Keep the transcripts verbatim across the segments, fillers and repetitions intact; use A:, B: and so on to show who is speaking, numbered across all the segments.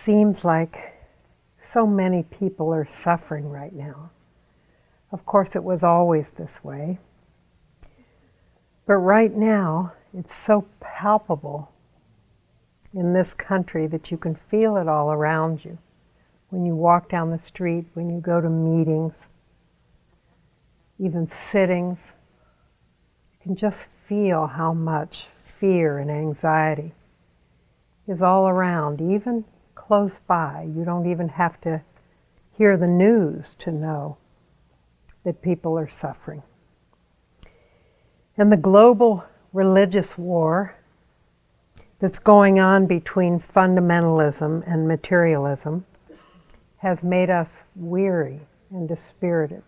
A: seems like so many people are suffering right now. Of course, it was always this way. But right now, it's so palpable in this country that you can feel it all around you. When you walk down the street, when you go to meetings, even sittings, you can just feel how much fear and anxiety is all around, even close by. You don't even have to hear the news to know that people are suffering. And the global religious war that's going on between fundamentalism and materialism has made us weary and dispirited.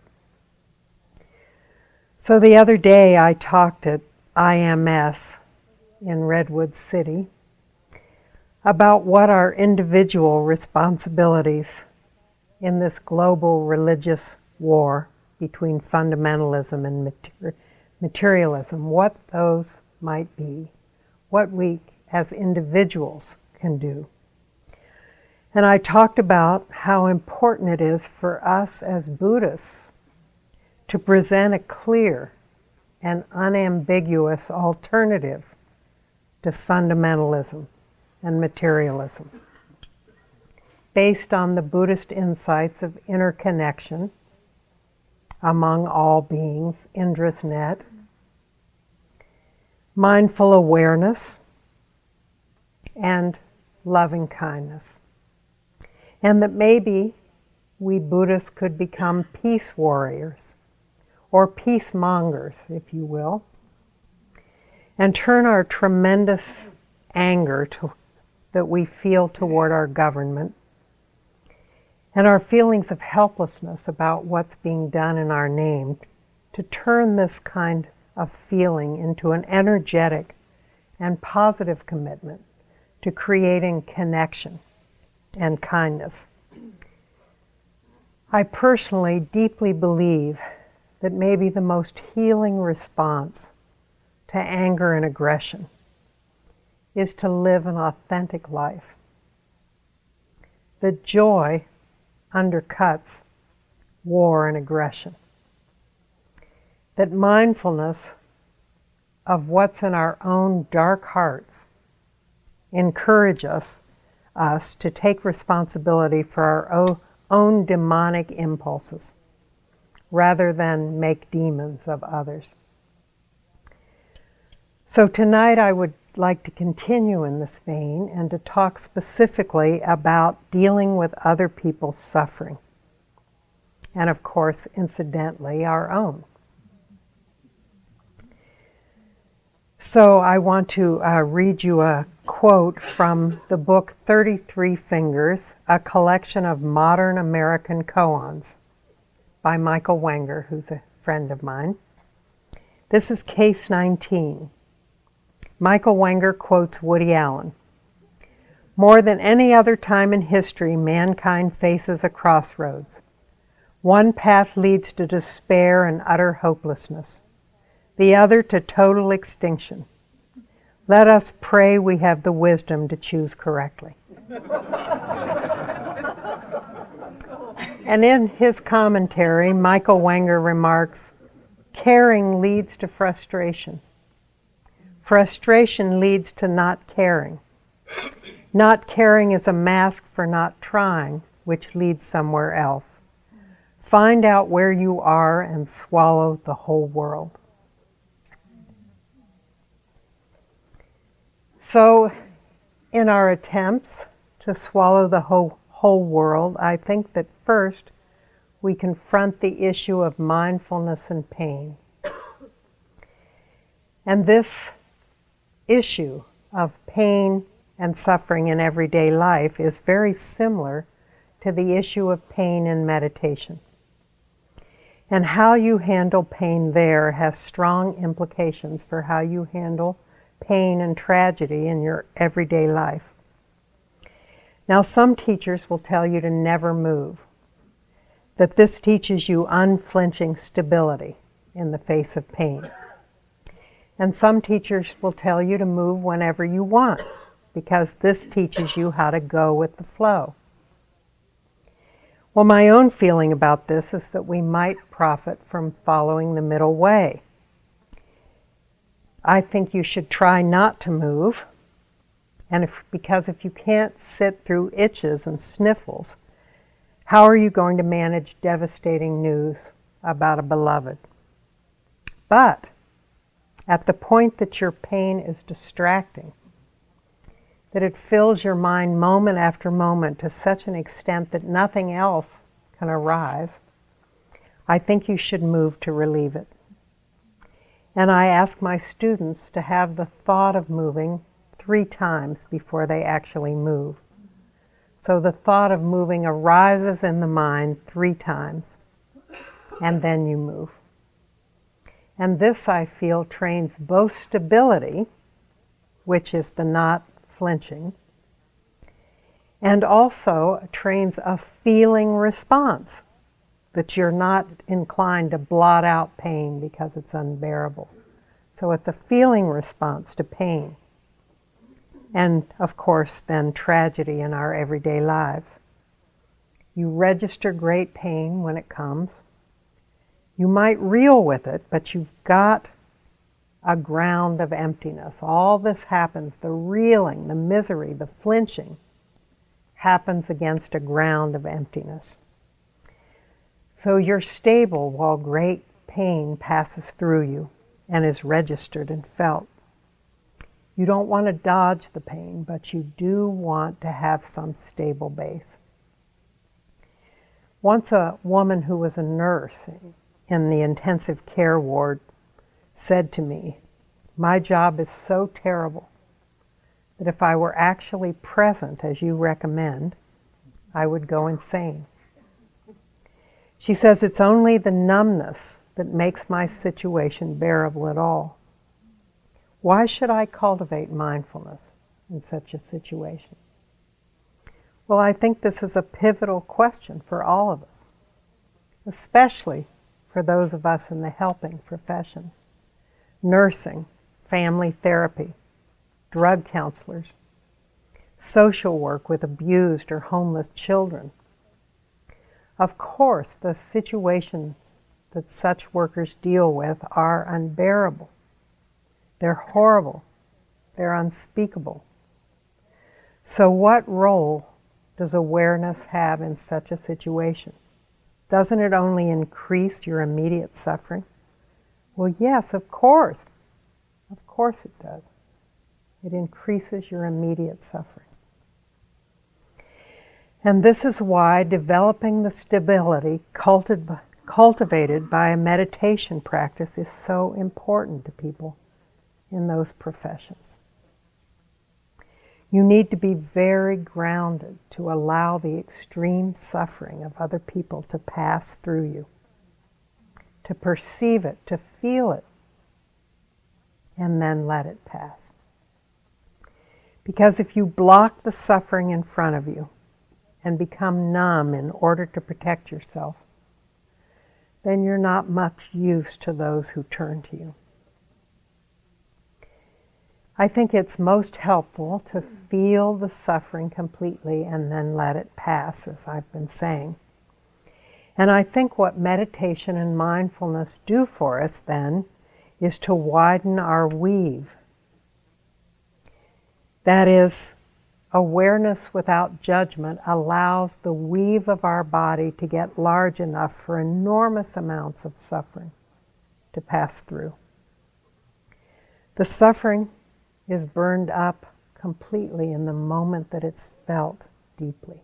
A: So the other day I talked at I M S in Redwood City about what are individual responsibilities in this global religious war between fundamentalism and mater- materialism, what those might be, what we as individuals can do. And I talked about how important it is for us as Buddhists to present a clear and unambiguous alternative to fundamentalism and materialism, based on the Buddhist insights of interconnection among all beings, Indra's net, mindful awareness, and loving kindness. And that maybe we Buddhists could become peace warriors, or peacemongers, if you will, and turn our tremendous anger to, that we feel toward our government and our feelings of helplessness about what's being done in our name, to turn this kind of feeling into an energetic and positive commitment to creating connection and kindness. I personally deeply believe that maybe the most healing response to anger and aggression is to live an authentic life. That joy undercuts war and aggression. That mindfulness of what's in our own dark hearts encourage us, us to take responsibility for our own, own demonic impulses rather than make demons of others. So tonight I would like to continue in this vein and to talk specifically about dealing with other people's suffering, and of course, incidentally, our own. So I want to uh, read you a quote from the book thirty-three Fingers, a collection of modern American koans by Michael Wenger, who's a friend of mine. This is case nineteen. Michael Wenger quotes Woody Allen. More than any other time in history, mankind faces a crossroads. One path leads to despair and utter hopelessness, the other to total extinction. Let us pray we have the wisdom to choose correctly. And in his commentary, Michael Wenger remarks, caring leads to frustration. Frustration leads to not caring. Not caring is a mask for not trying, which leads somewhere else. Find out where you are and swallow the whole world. So, in our attempts to swallow the whole, whole world, I think that first we confront the issue of mindfulness and pain. And this issue of pain and suffering in everyday life is very similar to the issue of pain in meditation. And how you handle pain there has strong implications for how you handle pain and tragedy in your everyday life. Now, some teachers will tell you to never move, that this teaches you unflinching stability in the face of pain. And some teachers will tell you to move whenever you want, because this teaches you how to go with the flow. Well, my own feeling about this is that we might profit from following the middle way. I think you should try not to move, and if, because if you can't sit through itches and sniffles, how are you going to manage devastating news about a beloved? But at the point that your pain is distracting, that it fills your mind moment after moment to such an extent that nothing else can arise, I think you should move to relieve it. And I ask my students to have the thought of moving three times before they actually move. So the thought of moving arises in the mind three times, and then you move. And this, I feel, trains both stability, which is the not flinching, and also trains a feeling response, that you're not inclined to blot out pain because it's unbearable. So it's a feeling response to pain. And of course, then tragedy in our everyday lives. You register great pain when it comes. You might reel with it, but you've got a ground of emptiness. All this happens, the reeling, the misery, the flinching, happens against a ground of emptiness. So you're stable while great pain passes through you and is registered and felt. You don't want to dodge the pain, but you do want to have some stable base. Once a woman who was a nurse in the intensive care ward said to me, "My job is so terrible that if I were actually present, as you recommend, I would go insane." She says, "It's only the numbness that makes my situation bearable at all. Why should I cultivate mindfulness in such a situation?" Well, I think this is a pivotal question for all of us, especially for those of us in the helping professions: nursing, family therapy, drug counselors, social work with abused or homeless children. Of course, the situations that such workers deal with are unbearable. They're horrible. They're unspeakable. So what role does awareness have in such a situation? Doesn't it only increase your immediate suffering? Well, yes, of course. Of course it does. It increases your immediate suffering. And this is why developing the stability cultivated by a meditation practice is so important to people in those professions. You need to be very grounded to allow the extreme suffering of other people to pass through you, to perceive it, to feel it, and then let it pass. Because if you block the suffering in front of you and become numb in order to protect yourself, then you're not much use to those who turn to you. I think it's most helpful to feel the suffering completely and then let it pass, as I've been saying. And I think what meditation and mindfulness do for us then is to widen our weave. That is, awareness without judgment allows the weave of our body to get large enough for enormous amounts of suffering to pass through. The suffering is burned up completely in the moment that it's felt deeply.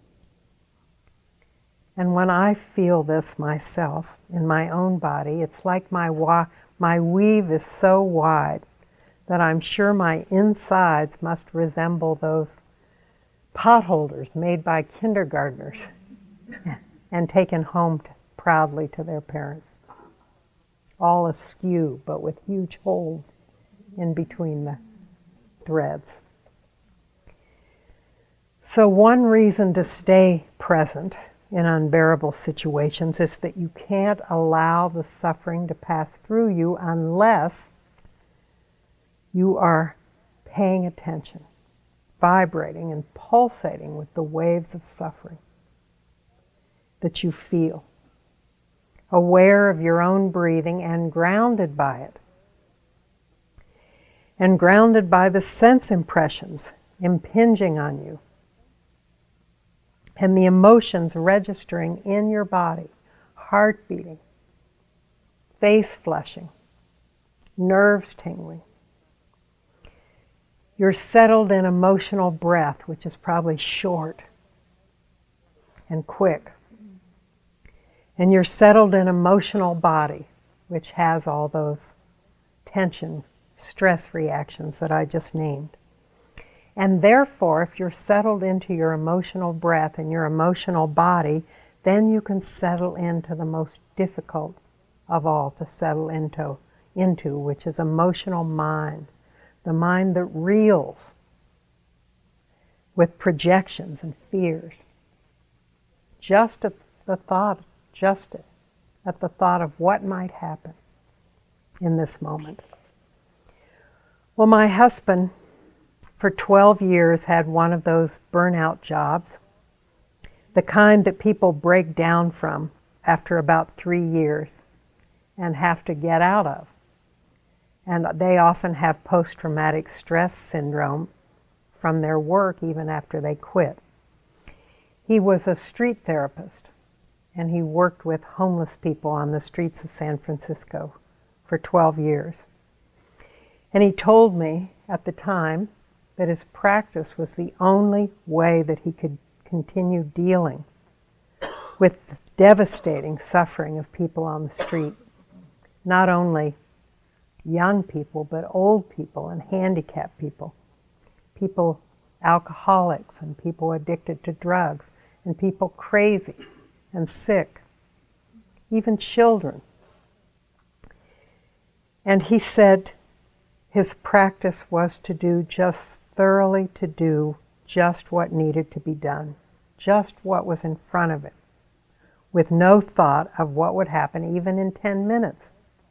A: And when I feel this myself in my own body, it's like my wa- my weave is so wide that I'm sure my insides must resemble those potholders made by kindergartners and taken home to, proudly to their parents. All askew, but with huge holes in between the threads. So one reason to stay present in unbearable situations is that you can't allow the suffering to pass through you unless you are paying attention, vibrating and pulsating with the waves of suffering that you feel, aware of your own breathing and grounded by it, and grounded by the sense impressions impinging on you, and the emotions registering in your body, heart beating, face flushing, nerves tingling. You're settled in emotional breath, which is probably short and quick. And you're settled in emotional body, which has all those tension, stress reactions that I just named. And therefore, if you're settled into your emotional breath and your emotional body, then you can settle into the most difficult of all to settle into, into which is emotional mind. The mind that reels with projections and fears. Just at the thought, just at the thought of what might happen in this moment. Well, my husband, for twelve years, had one of those burnout jobs, the kind that people break down from after about three years and have to get out of. And they often have post-traumatic stress syndrome from their work even after they quit. He was a street therapist, and he worked with homeless people on the streets of San Francisco for twelve years. And he told me at the time that his practice was the only way that he could continue dealing with the devastating suffering of people on the street. Not only young people, but old people and handicapped people, people alcoholics and people addicted to drugs, and people crazy and sick, even children. And he said his practice was to do just thoroughly to do just what needed to be done, just what was in front of it, with no thought of what would happen even in ten minutes.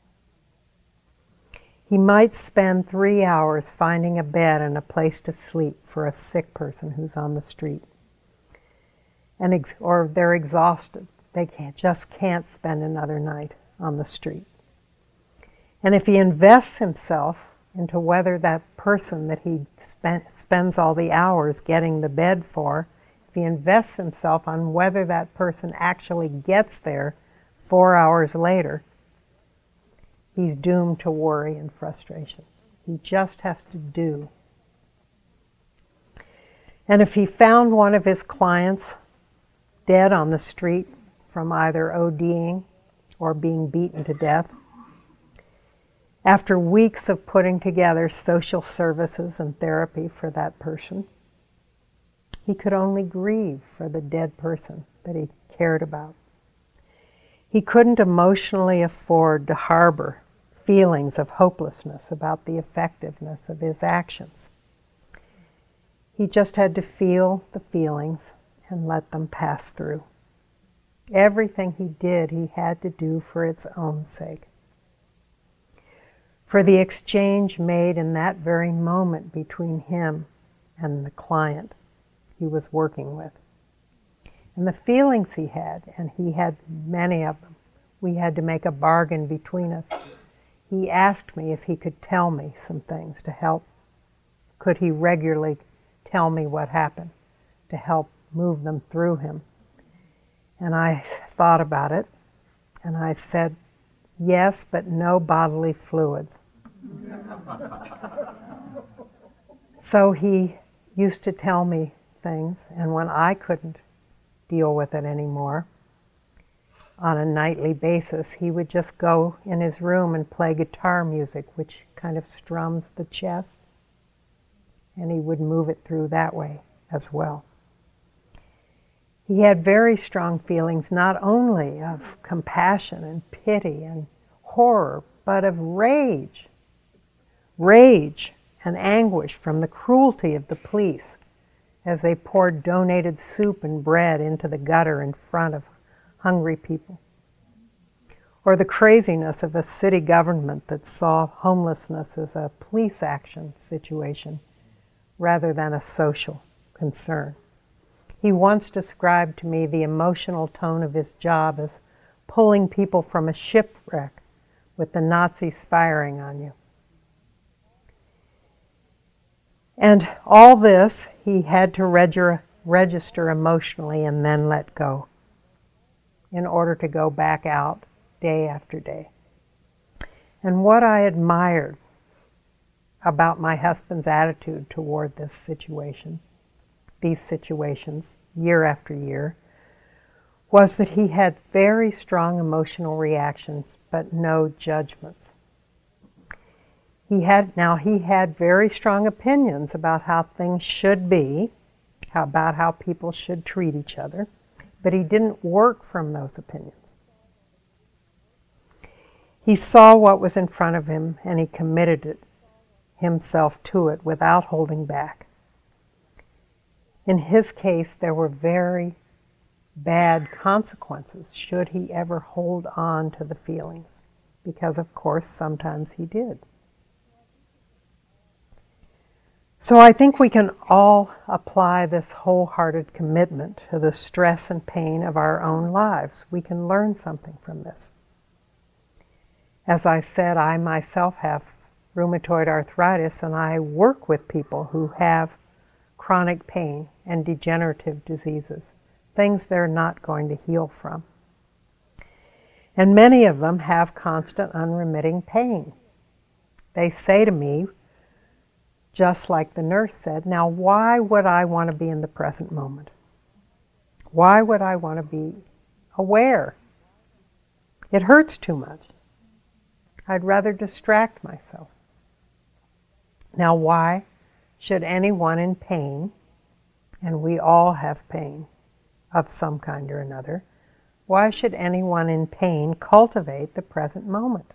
A: He might spend three hours finding a bed and a place to sleep for a sick person who's on the street. And ex- or they're exhausted. They can't, just can't spend another night on the street. And if he invests himself into whether that person that he spent, spends all the hours getting the bed for, if he invests himself on whether that person actually gets there four hours later, he's doomed to worry and frustration. He just has to do. And if he found one of his clients dead on the street from either ODing or being beaten to death, after weeks of putting together social services and therapy for that person, he could only grieve for the dead person that he cared about. He couldn't emotionally afford to harbor feelings of hopelessness about the effectiveness of his actions. He just had to feel the feelings and let them pass through. Everything he did, he had to do for its own sake. For the exchange made in that very moment between him and the client he was working with. And the feelings he had, and he had many of them, we had to make a bargain between us. He asked me if he could tell me some things to help. Could he regularly tell me what happened to help move them through him? And I thought about it, and I said, yes, but no bodily fluids. So he used to tell me things, and when I couldn't deal with it anymore, on a nightly basis, he would just go in his room and play guitar music, which kind of strums the chest, and he would move it through that way as well. He had very strong feelings not only of compassion and pity and horror, but of rage. Rage and anguish from the cruelty of the police as they poured donated soup and bread into the gutter in front of hungry people. Or the craziness of a city government that saw homelessness as a police action situation, rather than a social concern. He once described to me the emotional tone of his job as pulling people from a shipwreck with the Nazis firing on you. And all this he had to reg- register emotionally and then let go in order to go back out day after day. And what I admired about my husband's attitude toward this situation, these situations, year after year, was that he had very strong emotional reactions, but no judgments. He had, now he had very strong opinions about how things should be, how, about how people should treat each other, but he didn't work from those opinions. He saw what was in front of him and he committed it, himself to it without holding back. In his case, there were very bad consequences should he ever hold on to the feelings, because of course sometimes he did. So I think we can all apply this wholehearted commitment to the stress and pain of our own lives. We can learn something from this. As I said, I myself have rheumatoid arthritis, and I work with people who have chronic pain and degenerative diseases, things they're not going to heal from. And many of them have constant, unremitting pain. They say to me, just like the nurse said, now why would I want to be in the present moment? Why would I want to be aware? It hurts too much. I'd rather distract myself. Now why should anyone in pain, and we all have pain of some kind or another, why should anyone in pain cultivate the present moment?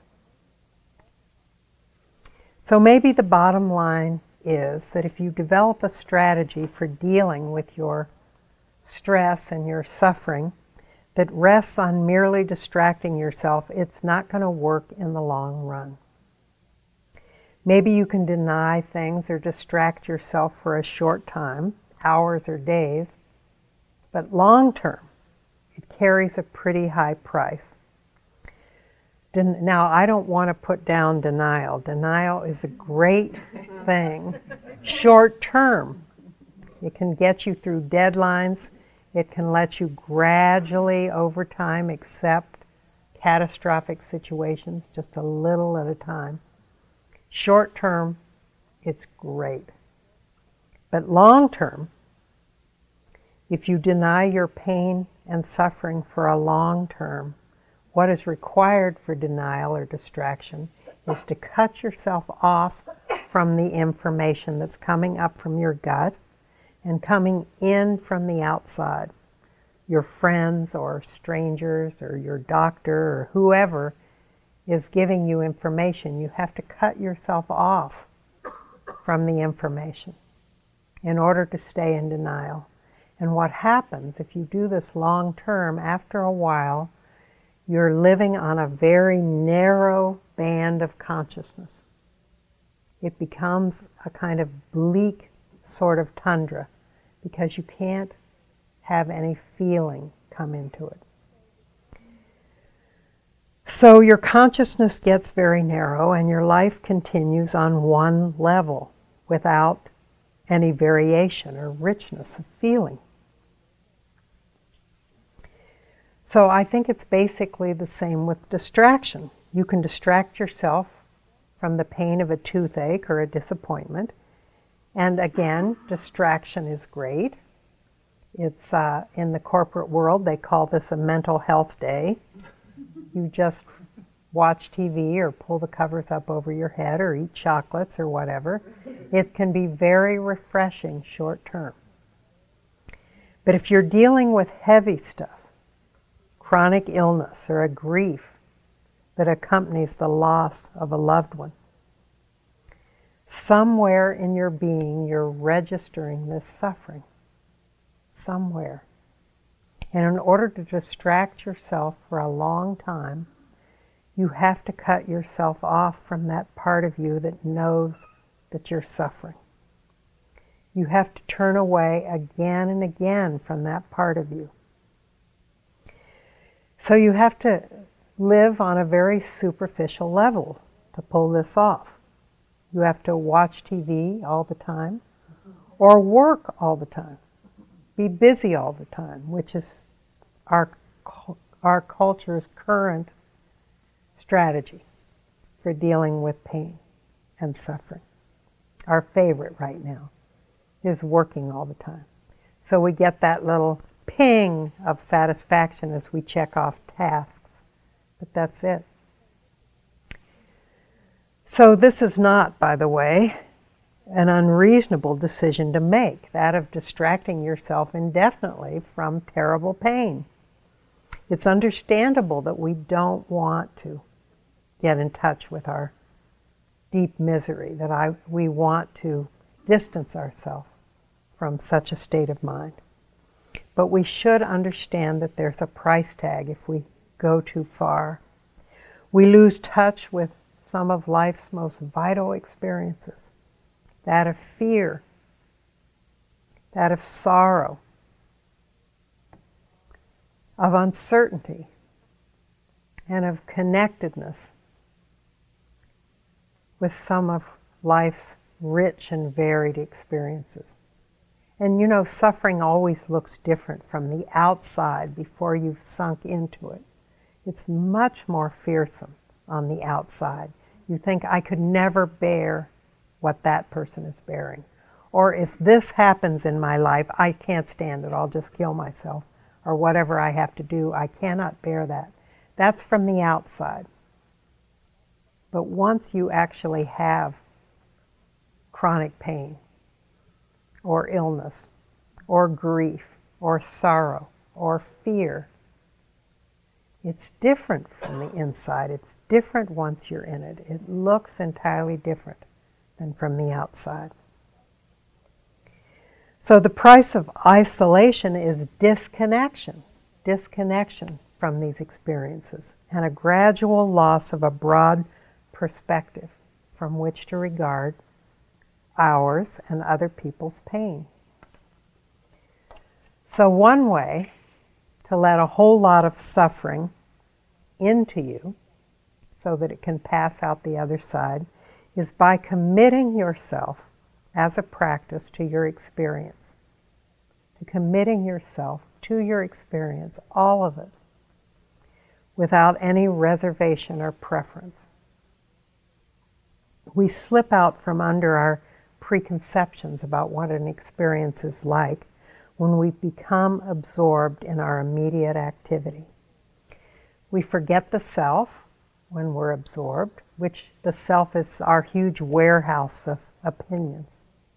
A: So maybe the bottom line is that if you develop a strategy for dealing with your stress and your suffering that rests on merely distracting yourself, it's not going to work in the long run. Maybe you can deny things or distract yourself for a short time, hours or days, but long term, it carries a pretty high price. Now, I don't want to put down denial. Denial is a great thing. Short term, it can get you through deadlines. It can let you gradually, over time, accept catastrophic situations just a little at a time. Short term, it's great. But long term, if you deny your pain and suffering for a long term, what is required for denial or distraction is to cut yourself off from the information that's coming up from your gut and coming in from the outside. Your friends or strangers or your doctor or whoever is giving you information. You have to cut yourself off from the information in order to stay in denial. And what happens if you do this long term, after a while, you're living on a very narrow band of consciousness. It becomes a kind of bleak sort of tundra because you can't have any feeling come into it. So your consciousness gets very narrow and your life continues on one level without any variation or richness of feeling. So I think it's basically the same with distraction. You can distract yourself from the pain of a toothache or a disappointment. And again, distraction is great. It's uh, in the corporate world, they call this a mental health day. You just watch T V or pull the covers up over your head or eat chocolates or whatever. It can be very refreshing short term. But if you're dealing with heavy stuff, chronic illness or a grief that accompanies the loss of a loved one, somewhere in your being you're registering this suffering. Somewhere. And in order to distract yourself for a long time, you have to cut yourself off from that part of you that knows that you're suffering. You have to turn away again and again from that part of you. So you have to live on a very superficial level to pull this off. You have to watch T V all the time or work all the time. Be busy all the time, which is our, our culture's current strategy for dealing with pain and suffering. Our favorite right now is working all the time. So we get that little ping of satisfaction as we check off tasks, but that's it. So this is not, by the way, an unreasonable decision to make, that of distracting yourself indefinitely from terrible pain. It's understandable that we don't want to get in touch with our deep misery, that I, we want to distance ourselves from such a state of mind. But we should understand that there's a price tag if we go too far. We lose touch with some of life's most vital experiences, that of fear, that of sorrow, of uncertainty, and of connectedness with some of life's rich and varied experiences. And you know, suffering always looks different from the outside before you've sunk into it. It's much more fearsome on the outside. You think, I could never bear what that person is bearing. Or if this happens in my life, I can't stand it, I'll just kill myself. Or whatever I have to do, I cannot bear that. That's from the outside. But once you actually have chronic pain, or illness, or grief, or sorrow, or fear, it's different from the inside. It's different once you're in it. It looks entirely different than from the outside. So the price of isolation is disconnection, disconnection from these experiences, and a gradual loss of a broad perspective from which to regard ours and other people's pain. So one way to let a whole lot of suffering into you so that it can pass out the other side is by committing yourself as a practice to your experience, to committing yourself to your experience, all of it, without any reservation or preference. We slip out from under our preconceptions about what an experience is like when we become absorbed in our immediate activity. We forget the self when we're absorbed, which the self is our huge warehouse of opinions.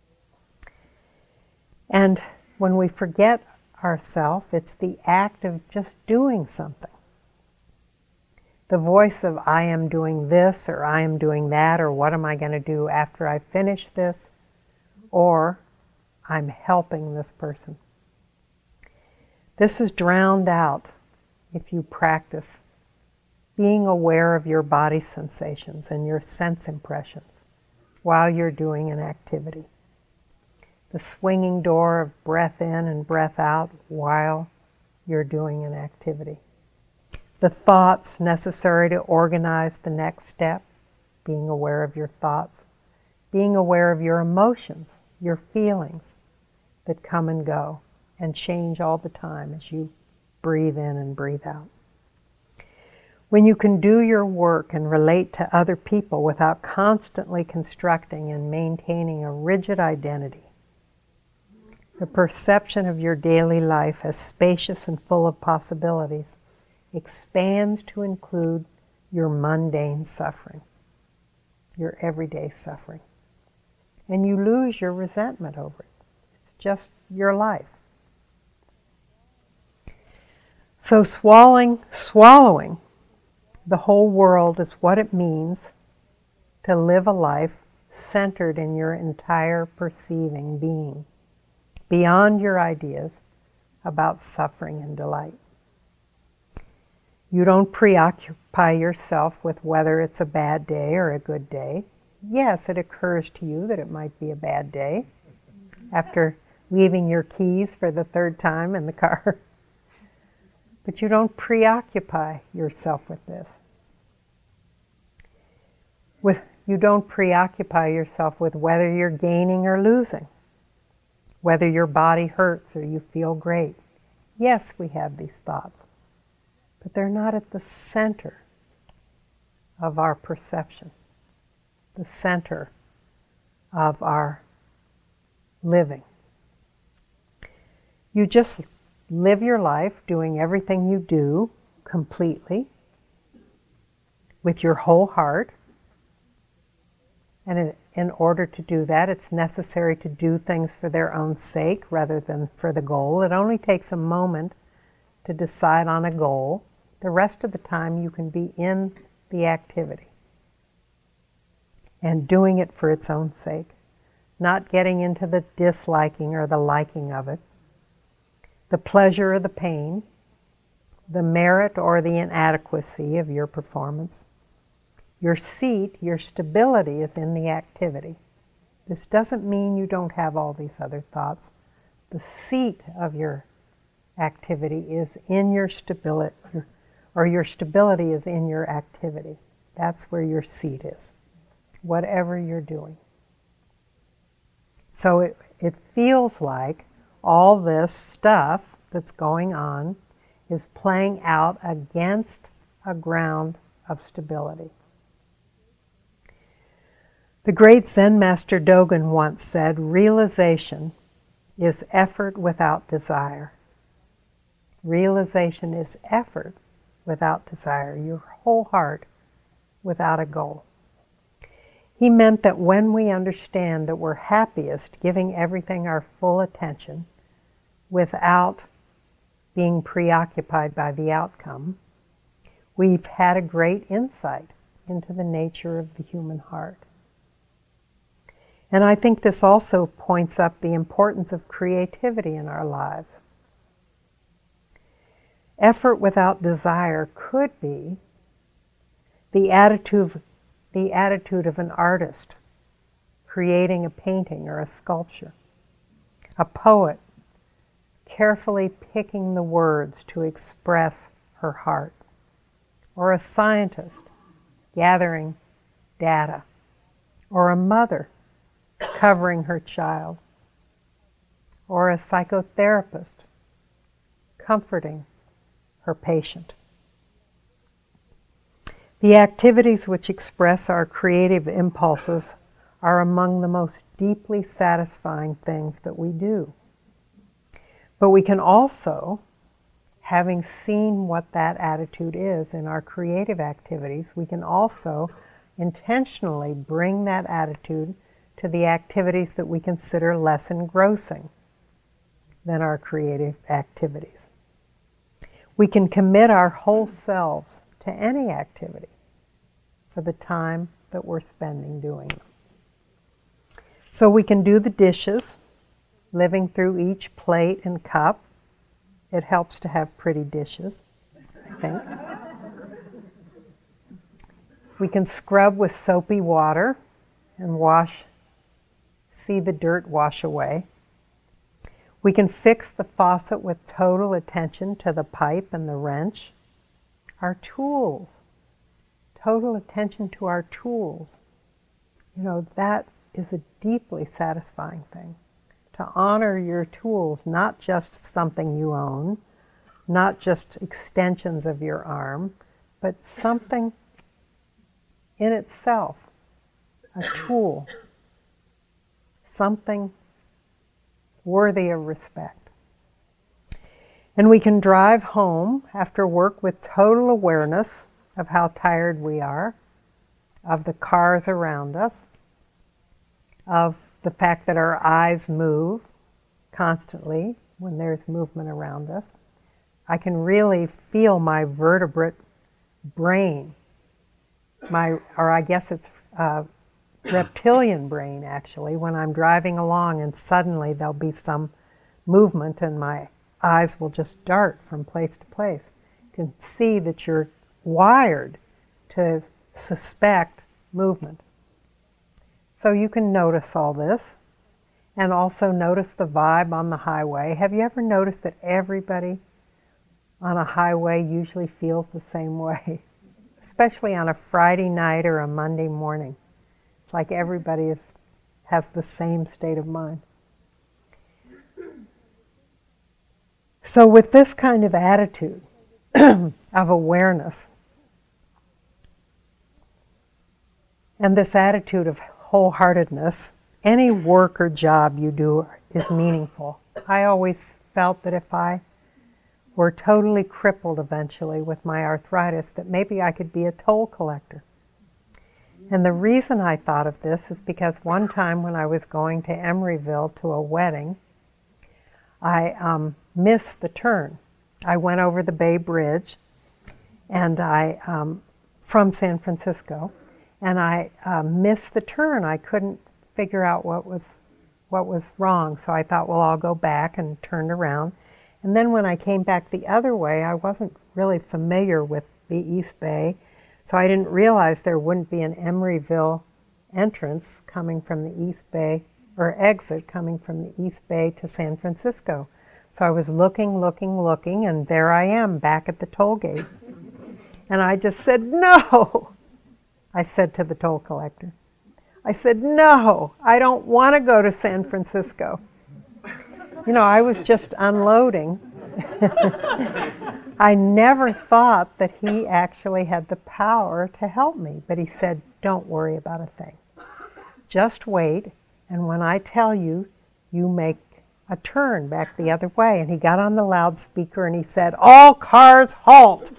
A: And when we forget ourself, it's the act of just doing something. The voice of I am doing this, or I am doing that, or what am I going to do after I finish this, or I'm helping this person. This is drowned out if you practice being aware of your body sensations and your sense impressions while you're doing an activity. The swinging door of breath in and breath out while you're doing an activity. The thoughts necessary to organize the next step, being aware of your thoughts. Being aware of your emotions, your feelings that come and go and change all the time as you breathe in and breathe out. When you can do your work and relate to other people without constantly constructing and maintaining a rigid identity, the perception of your daily life as spacious and full of possibilities expands to include your mundane suffering, your everyday suffering. And you lose your resentment over it. It's just your life. So swallowing, swallowing the whole world is what it means to live a life centered in your entire perceiving being, beyond your ideas about suffering and delight. You don't preoccupy yourself with whether it's a bad day or a good day. Yes, it occurs to you that it might be a bad day. after leaving your keys for the third time in the car. But you don't preoccupy yourself with this. With, you don't preoccupy yourself with whether you're gaining or losing, whether your body hurts or you feel great. Yes, we have these thoughts, but they're not at the center of our perception, the center of our living. You just live your life doing everything you do completely, with your whole heart. And in, in order to do that, it's necessary to do things for their own sake rather than for the goal. It only takes a moment to decide on a goal. The rest of the time you can be in the activity and doing it for its own sake, not getting into the disliking or the liking of it, the pleasure or the pain, the merit or the inadequacy of your performance. Your seat, your stability is in the activity. This doesn't mean you don't have all these other thoughts. The seat of your activity is in your stability, or your stability is in your activity. That's where your seat is, whatever you're doing. So it, it feels like all this stuff that's going on is playing out against a ground of stability. The great Zen master Dogen once said, realization is effort without desire. Realization is effort without desire, your whole heart without a goal. He meant that when we understand that we're happiest giving everything our full attention without being preoccupied by the outcome, we've had a great insight into the nature of the human heart. And I think this also points up the importance of creativity in our lives. Effort without desire could be the attitude, the attitude of an artist creating a painting or a sculpture, a poet carefully picking the words to express her heart, or a scientist gathering data, or a mother covering her child, or a psychotherapist comforting her patient. The activities which express our creative impulses are among the most deeply satisfying things that we do. But we can also, having seen what that attitude is in our creative activities, we can also intentionally bring that attitude to the activities that we consider less engrossing than our creative activities. We can commit our whole selves to any activity for the time that we're spending doing it. So we can do the dishes, living through each plate and cup. It helps to have pretty dishes, I think. We can scrub with soapy water and wash, see the dirt wash away. We can fix the faucet with total attention to the pipe and the wrench. Our tools, total attention to our tools. You know, that is a deeply satisfying thing. To honor your tools, not just something you own, not just extensions of your arm, but something in itself, a tool, something worthy of respect. And we can drive home after work with total awareness of how tired we are, of the cars around us, of the fact that our eyes move constantly when there's movement around us. I can really feel my vertebrate brain, my, or I guess it's uh, reptilian brain actually, when I'm driving along and suddenly there'll be some movement and my eyes will just dart from place to place. You can see that you're wired to suspect movement. So you can notice all this, And also notice the vibe on the highway. Have you ever noticed that everybody on a highway usually feels the same way? Especially on a Friday night or a Monday morning. It's like everybody is, has the same state of mind. So with this kind of attitude of awareness, and this attitude of wholeheartedness, any work or job you do is meaningful. I always felt that if I were totally crippled eventually with my arthritis, that maybe I could be a toll collector. And the reason I thought of this is because one time when I was going to Emeryville to a wedding, I um, missed the turn. I went over the Bay Bridge, and I um, from San Francisco, and I uh, missed the turn. I couldn't figure out what was what was wrong, so I thought, well, I'll go back, and turned around. And then when I came back the other way, I wasn't really familiar with the East Bay, so I didn't realize there wouldn't be an Emeryville entrance coming from the East Bay, or exit coming from the East Bay to San Francisco. So I was looking, looking, looking, and there I am back at the toll gate. And I just said, no! I said to the toll collector. I said, no, I don't want to go to San Francisco. You know, I was just unloading. I never thought that he actually had the power to help me, but he said, don't worry about a thing. Just wait, and when I tell you, you make a turn back the other way. And he got on the loudspeaker and he said, all cars halt!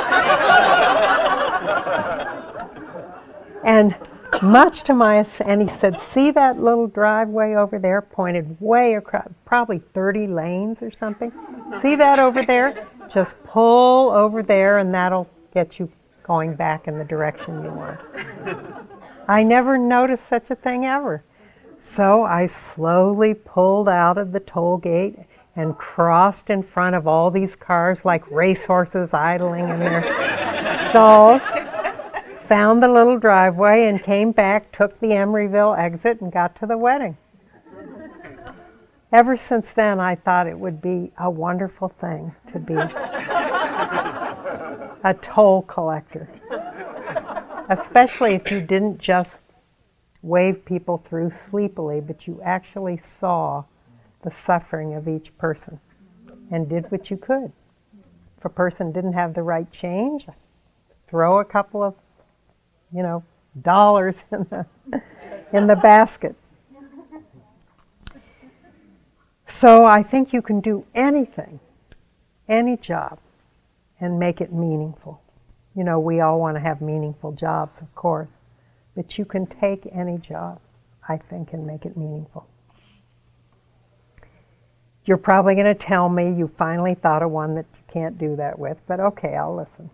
A: And much to my, and he said, see that little driveway over there, pointed way across, probably thirty lanes or something. See that over there? Just pull over there and that'll get you going back in the direction you want. I never noticed such a thing ever. So I slowly pulled out of the toll gate and crossed in front of all these cars like racehorses idling in their stalls. Found the little driveway and came back, took the Emeryville exit, and got to the wedding. Ever since then, I thought it would be a wonderful thing to be a toll collector, especially if you didn't just wave people through sleepily, but you actually saw the suffering of each person and did what you could. If a person didn't have the right change, throw a couple of you know, dollars in the, in the basket. So I think you can do anything, any job, and make it meaningful. You know, we all want to have meaningful jobs, of course, but you can take any job, I think, and make it meaningful. You're probably going to tell me you finally thought of one that you can't do that with, but okay, I'll listen.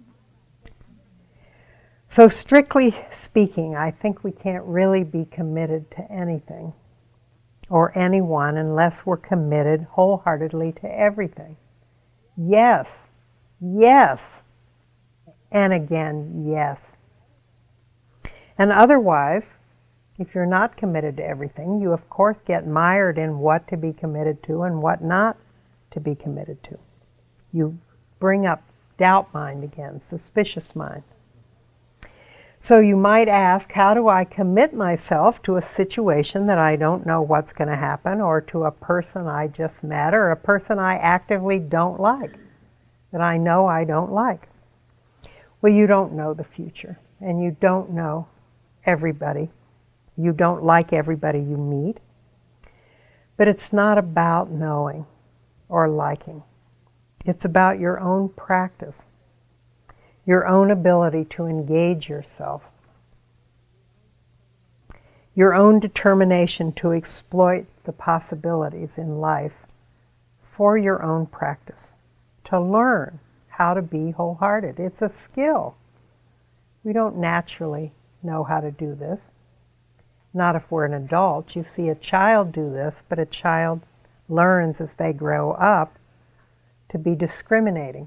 A: So strictly speaking, I think we can't really be committed to anything or anyone unless we're committed wholeheartedly to everything. Yes, yes, and again, yes. And otherwise, if you're not committed to everything, you of course get mired in what to be committed to and what not to be committed to. You bring up doubt mind again, suspicious mind. So you might ask, how do I commit myself to a situation that I don't know what's going to happen, or to a person I just met, or a person I actively don't like, that I know I don't like? Well, you don't know the future, and you don't know everybody. You don't like everybody you meet. But it's not about knowing or liking. It's about your own practice. Your own ability to engage yourself, your own determination to exploit the possibilities in life for your own practice, to learn how to be wholehearted. It's a skill. We don't naturally know how to do this, not if we're an adult. You see a child do this, but a child learns as they grow up to be discriminating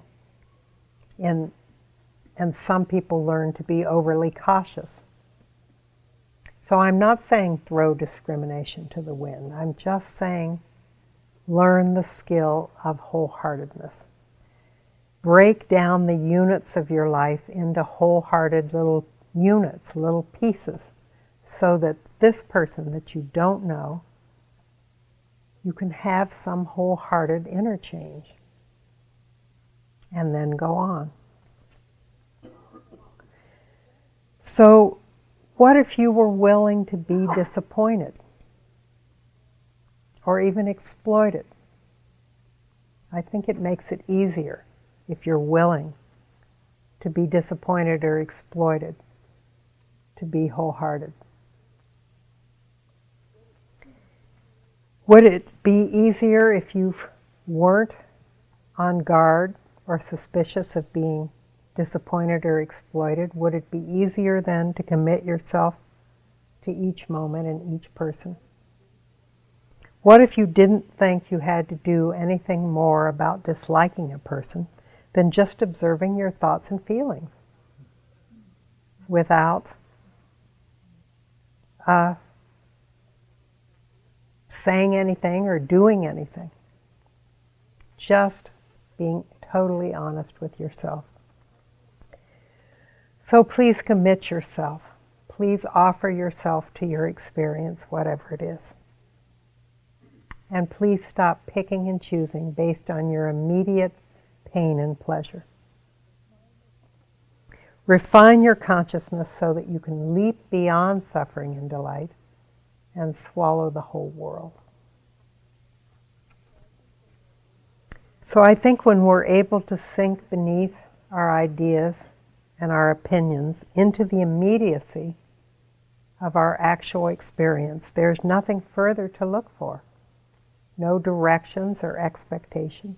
A: in And some people learn to be overly cautious. So I'm not saying throw discrimination to the wind. I'm just saying learn the skill of wholeheartedness. Break down the units of your life into wholehearted little units, little pieces, so that this person that you don't know, you can have some wholehearted interchange and then go on. So what if you were willing to be disappointed or even exploited? I think it makes it easier if you're willing to be disappointed or exploited, to be wholehearted. Would it be easier if you weren't on guard or suspicious of being disappointed or exploited? Would it be easier then to commit yourself to each moment and each person? What if you didn't think you had to do anything more about disliking a person than just observing your thoughts and feelings without uh, saying anything or doing anything? Just being totally honest with yourself. So please commit yourself. Please offer yourself to your experience, whatever it is. And please stop picking and choosing based on your immediate pain and pleasure. Refine your consciousness so that you can leap beyond suffering and delight and swallow the whole world. So I think when we're able to sink beneath our ideas and our opinions into the immediacy of our actual experience, there's nothing further to look for. No directions or expectations.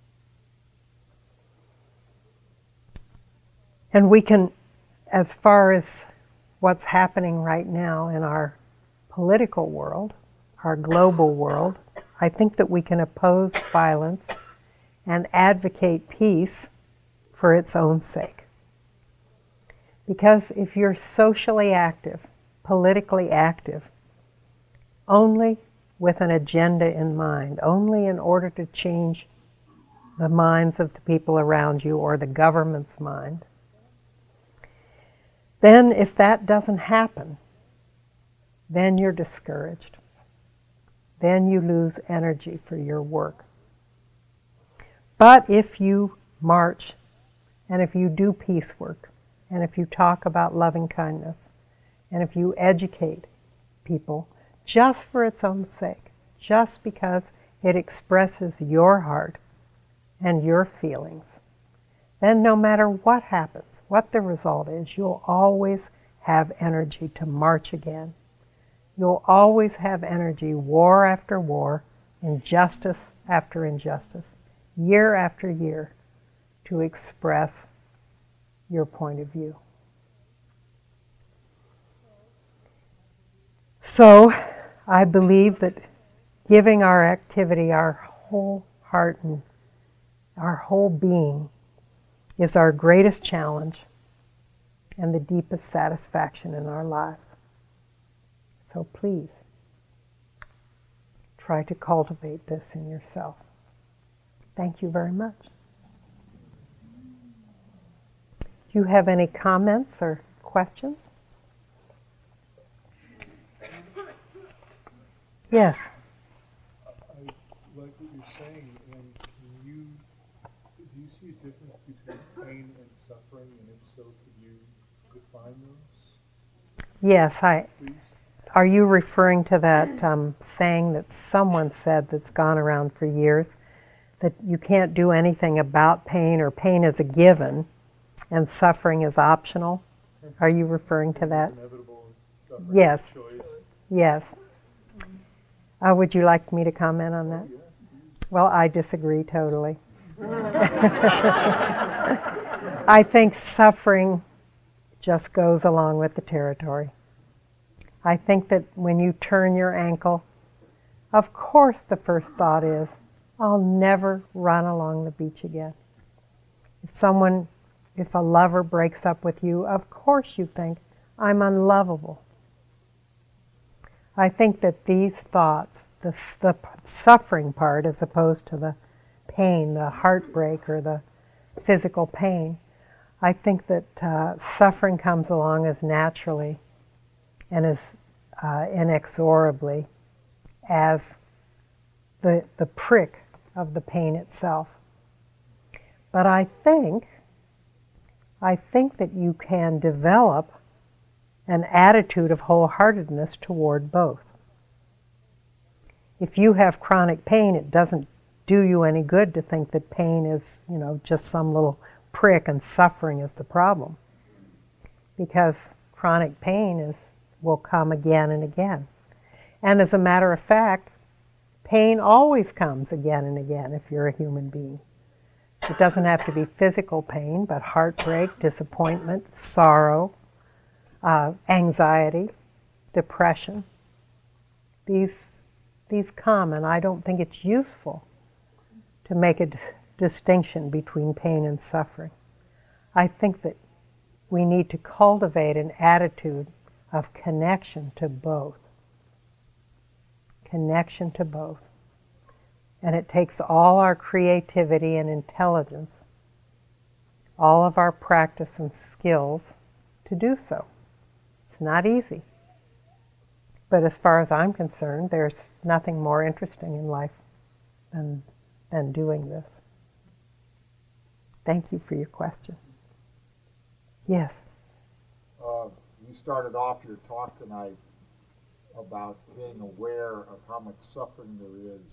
A: And we can, as far as what's happening right now in our political world, our global world, I think that we can oppose violence and advocate peace for its own sake. Because if you're socially active, politically active, only with an agenda in mind, only in order to change the minds of the people around you or the government's mind, then if that doesn't happen, then you're discouraged. Then you lose energy for your work. But if you march, and if you do peace work, and if you talk about loving kindness, and if you educate people just for its own sake, just because it expresses your heart and your feelings, then no matter what happens, what the result is, you'll always have energy to march again. You'll always have energy, war after war, injustice after injustice, year after year, to express your point of view. So, I believe that giving our activity our whole heart and our whole being is our greatest challenge and the deepest satisfaction in our lives. So please, try to cultivate this in yourself. Thank you very much. Do you have any comments or questions? Yes.
B: I like what you're saying, and can you, do you see a difference between pain and suffering, and if so, could you define those?
A: Yes, I.
B: Please?
A: Are you referring to that um, saying that someone said that's gone around for years, that you can't do anything about pain, or pain is a given, and suffering is optional? Are you referring to that?
B: Inevitable suffering.
A: Yes.
B: Choice.
A: Yes. Uh, would you like me to comment on that?
B: Oh, yes,
A: Well, I disagree totally. I think suffering just goes along with the territory. I think that when you turn your ankle, of course the first thought is, I'll never run along the beach again. If someone, if a lover breaks up with you, of course you think, I'm unlovable. I think that these thoughts, the, the suffering part as opposed to the pain, the heartbreak or the physical pain, I think that uh, suffering comes along as naturally and as uh, inexorably as the, the prick of the pain itself. But I think, I think that you can develop an attitude of wholeheartedness toward both. If you have chronic pain, it doesn't do you any good to think that pain is, you know, just some little prick and suffering is the problem. Because chronic pain is, will come again and again. And as a matter of fact, pain always comes again and again if you're a human being. It doesn't have to be physical pain, but heartbreak, disappointment, sorrow, uh, anxiety, depression. These, these come, and I don't think it's useful to make a d- distinction between pain and suffering. I think that we need to cultivate an attitude of connection to both. Connection to both. And it takes all our creativity and intelligence, all of our practice and skills to do so. It's not easy. But as far as I'm concerned, there's nothing more interesting in life than, than doing this. Thank you for your question. Yes?
C: Uh, you started off your talk tonight about being aware of how much suffering there is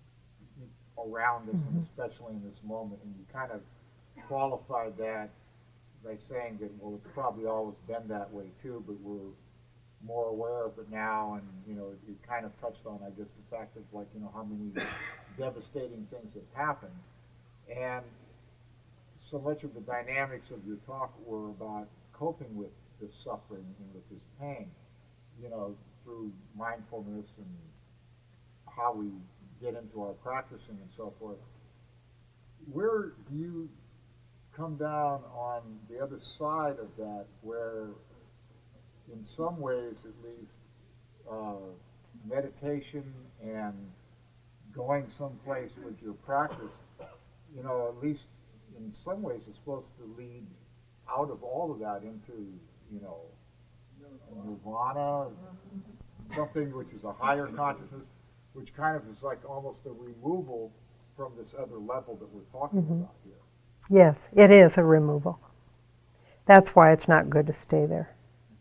C: around us, mm-hmm. and especially in this moment, and you kind of qualified that by saying that, well, it's probably always been that way too, but we're more aware of it now, and, you know, you kind of touched on, I guess, the fact of, like, you know, how many devastating things have happened, and so much of the dynamics of your talk were about coping with this suffering and with this pain, you know, through mindfulness and how we get into our practicing and so forth. Where do you come down on the other side of that, where in some ways at least uh, meditation and going someplace with your practice, you know, at least in some ways is supposed to lead out of all of that into, you know, nirvana, something which is a higher consciousness, which kind of is like almost a removal from this other level that we're talking mm-hmm. about here.
A: Yes, it is a removal. That's why it's not good to stay there.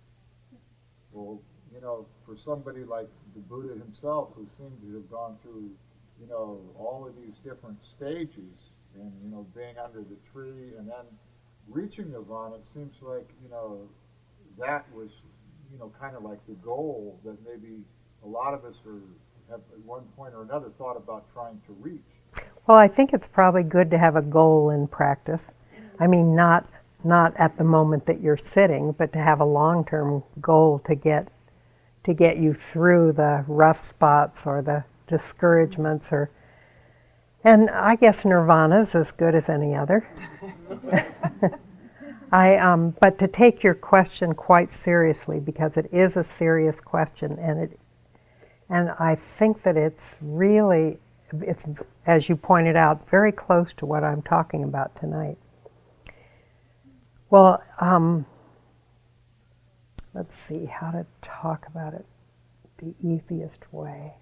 C: Well, you know, for somebody like the Buddha himself, who seemed to have gone through, you know, all of these different stages, and, you know, being under the tree and then reaching nirvana, it seems like, you know, that was, you know, kind of like the goal that maybe a lot of us are, have at one point or another thought about trying to reach.
A: Well, I think it's probably good to have a goal in practice. I mean, not not at the moment that you're sitting, but to have a long-term goal to get to get you through the rough spots or the discouragements, or and I guess nirvana is as good as any other. I um, but to take your question quite seriously, because it is a serious question, and it and I think that it's really, it's, as you pointed out, very close to what I'm talking about tonight. Well, um, let's see how to talk about it the easiest way.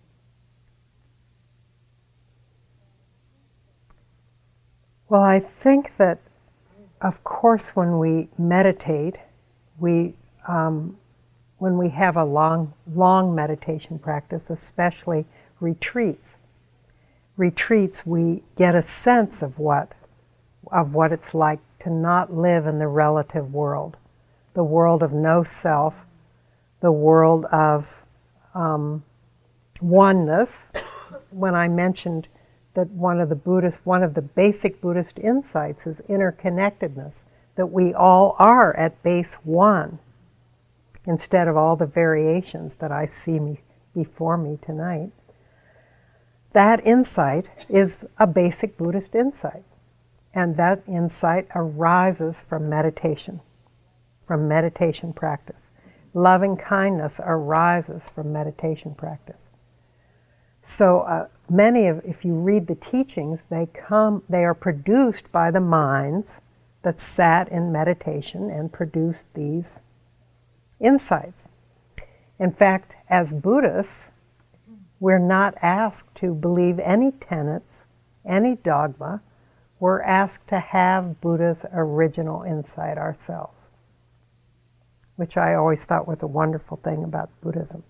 A: Well, I think that, of course, when we meditate, we um, when we have a long, long meditation practice, especially retreats, retreats, we get a sense of what, of what it's like to not live in the relative world, the world of no self, the world of um, oneness. When I mentioned that one of the Buddhist, one of the basic Buddhist insights is interconnectedness, that we all are at base one, instead of all the variations that I see me before me tonight. That insight is a basic Buddhist insight, and that insight arises from meditation, from meditation practice. Loving kindness arises from meditation practice. So uh, many of, if you read the teachings, they come, they are produced by the minds that sat in meditation and produced these insights. In fact, as Buddhists, we're not asked to believe any tenets, any dogma. We're asked to have Buddha's original insight ourselves, which I always thought was a wonderful thing about Buddhism.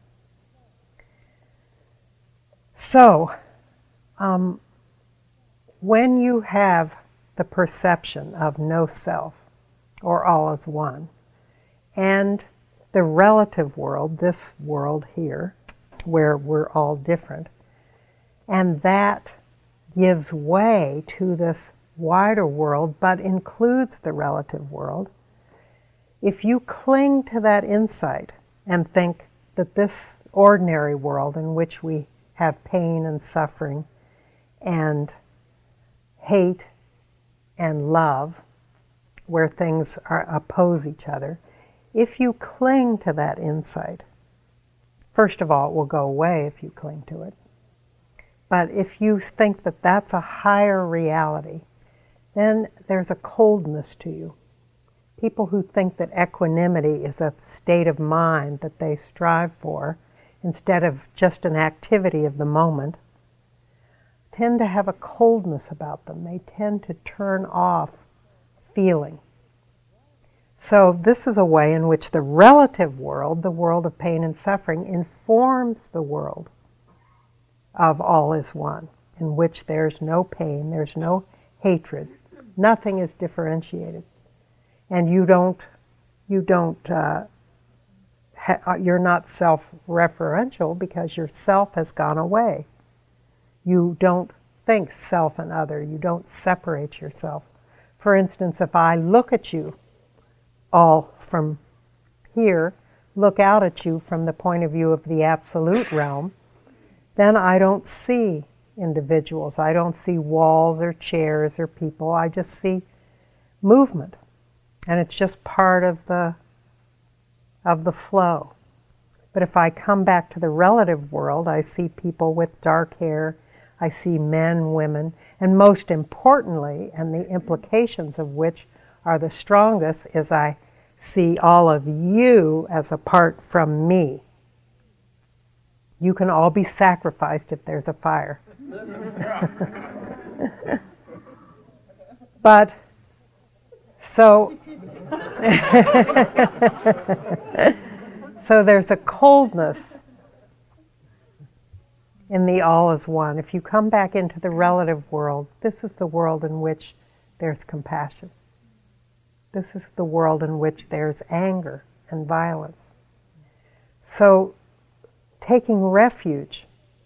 A: So, um, when you have the perception of no self, or all is one, and the relative world, this world here, where we're all different, and that gives way to this wider world, but includes the relative world, if you cling to that insight and think that this ordinary world in which we have pain and suffering and hate and love, where things are, oppose each other, if you cling to that insight, first of all, it will go away if you cling to it. But if you think that that's a higher reality, then there's a coldness to you. People who think that equanimity is a state of mind that they strive for, instead of just an activity of the moment, tend to have a coldness about them. They tend to turn off feeling. So this is a way in which the relative world, the world of pain and suffering, informs the world of all is one, in which there's no pain, there's no hatred, nothing is differentiated. And you don't, you don't, uh, ha- you're not self-referential because your self has gone away. You don't think self and other. You don't separate yourself. For instance, if I look at you all from here, look out at you from the point of view of the absolute realm, then I don't see individuals. I don't see walls or chairs or people. I just see movement. And it's just part of the of the flow. But if I come back to the relative world, I see people with dark hair, I see men, women, and most importantly, and the implications of which are the strongest, is I see all of you as apart from me. You can all be sacrificed if there's a fire. But, so, so there's a coldness in the all is one. If you come back into the relative world, this is the world in which there's compassion. This is the world in which there's anger and violence. So, taking refuge,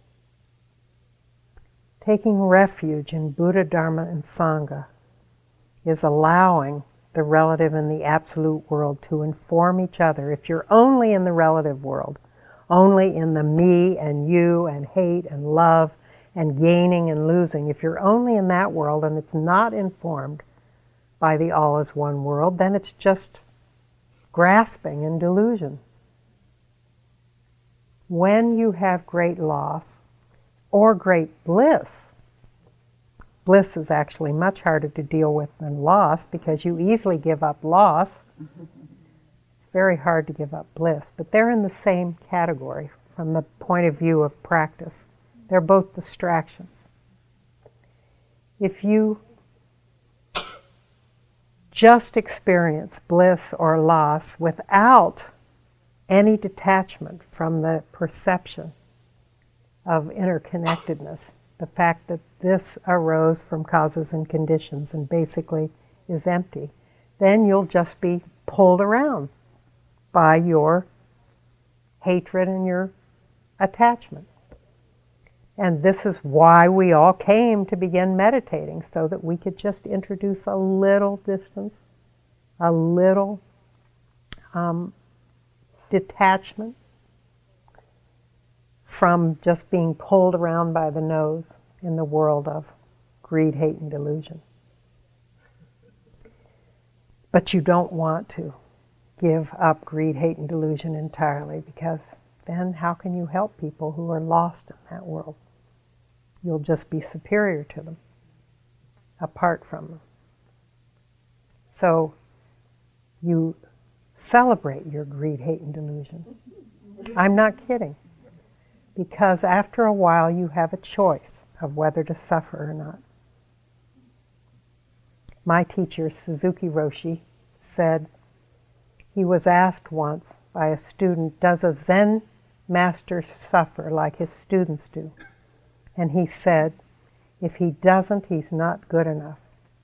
A: taking refuge in Buddha, Dharma, and Sangha is allowing the relative and the absolute world to inform each other. If you're only in the relative world, only in the me and you and hate and love and gaining and losing, if you're only in that world and it's not informed by the all is one world, then it's just grasping and delusion. When you have great loss or great bliss, bliss is actually much harder to deal with than loss because you easily give up loss. It's very hard to give up bliss, but they're in the same category from the point of view of practice. They're both distractions. If you just experience bliss or loss without any detachment from the perception of interconnectedness, the fact that this arose from causes and conditions and basically is empty, then you'll just be pulled around by your hatred and your attachment. And this is why we all came to begin meditating, so that we could just introduce a little distance, a little um, detachment from just being pulled around by the nose in the world of greed, hate, and delusion. But you don't want to. give up greed, hate, and delusion entirely, because then how can you help people who are lost in that world? You'll just be superior to them, apart from them. So you celebrate your greed, hate, and delusion. I'm not kidding. Because after a while you have a choice of whether to suffer or not. My teacher, Suzuki Roshi, said he was asked once by a student, does a Zen master suffer like his students do? And he said, if he doesn't, he's not good enough.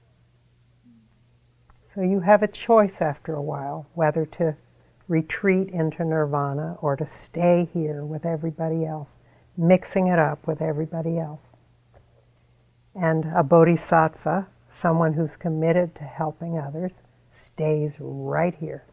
A: So you have a choice after a while whether to retreat into nirvana or to stay here with everybody else, mixing it up with everybody else. And a bodhisattva, someone who's committed to helping others, stays right here.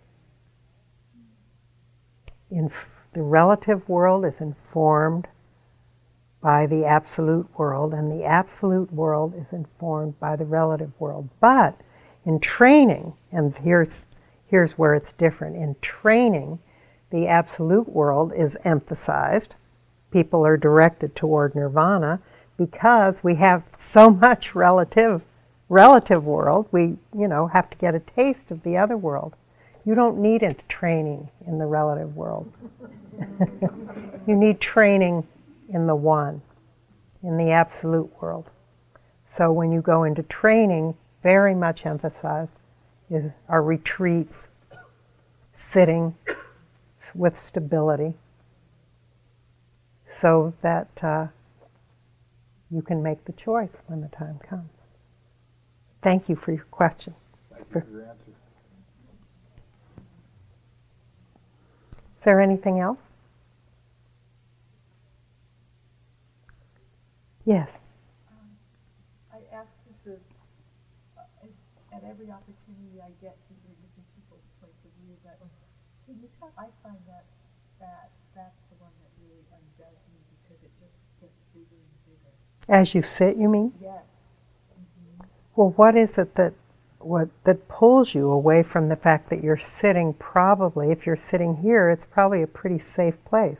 A: In the relative world is informed by the absolute world, and the absolute world is informed by the relative world. But in training, and here's, here's where it's different, in training, the absolute world is emphasized. People are directed toward nirvana because we have so much relative relative world. We, you know, have to get a taste of the other world. You don't need a training in the relative world. You need training in the one, in the absolute world. So when you go into training, very much emphasized is our retreats, sitting with stability, so that uh, you can make the choice when the time comes. Thank you for your question.
C: Thank you for your answer.
A: Is there anything else? Yes.
D: Um, I ask this of, uh, at every opportunity I get to hear different people's points of view, but can you tell, I find that, that that's the one that really undoes me, because it just gets bigger and bigger.
A: As you sit, you mean?
D: Yes. Mm-hmm.
A: Well, what is it that what that pulls you away from the fact that you're sitting? Probably, if you're sitting here, it's probably a pretty safe place.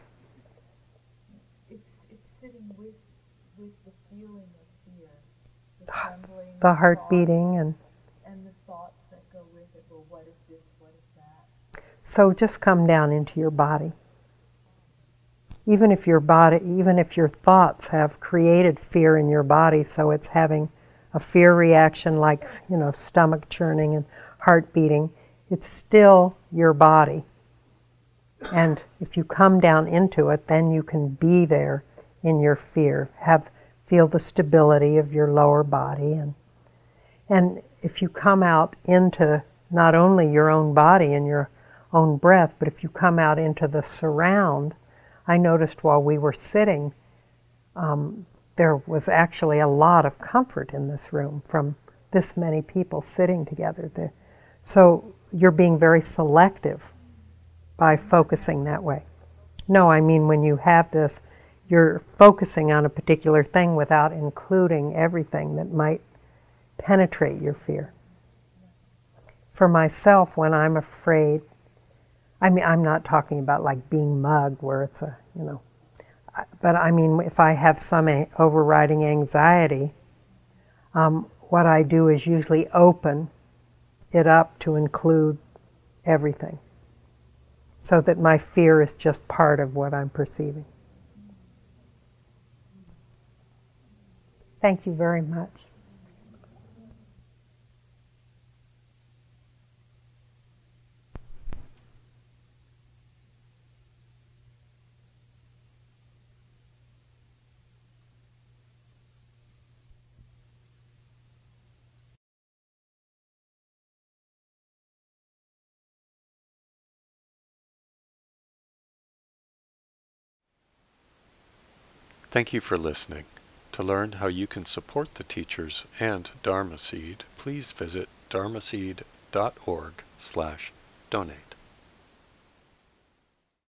D: It's it's sitting with with the feeling of fear, the trembling,
A: The heart
D: thoughts,
A: beating, and
D: and the thoughts that go with it. Well, what is this? What is that?
A: so just come down into your body. Even if your body, even if your thoughts have created fear in your body, so it's having a fear reaction like, you know, stomach churning and heart beating, it's still your body. And if you come down into it, then you can be there in your fear, have feel the stability of your lower body, and and if you come out into not only your own body and your own breath, but if you come out into the surround. I noticed while we were sitting, um, there was actually a lot of comfort in this room from this many people sitting together. The, so you're being very selective by focusing that way. No, I mean when you have this, you're focusing on a particular thing without including everything that might penetrate your fear. For myself, when I'm afraid, I mean, I'm not talking about like being mugged where it's a, you know, but I mean, if I have some a- overriding anxiety, um, what I do is usually open it up to include everything, so that my fear is just part of what I'm perceiving. Thank you very much.
E: Thank you for listening. To learn how you can support the teachers and Dharma Seed, please visit dharmaseed dot org slash donate.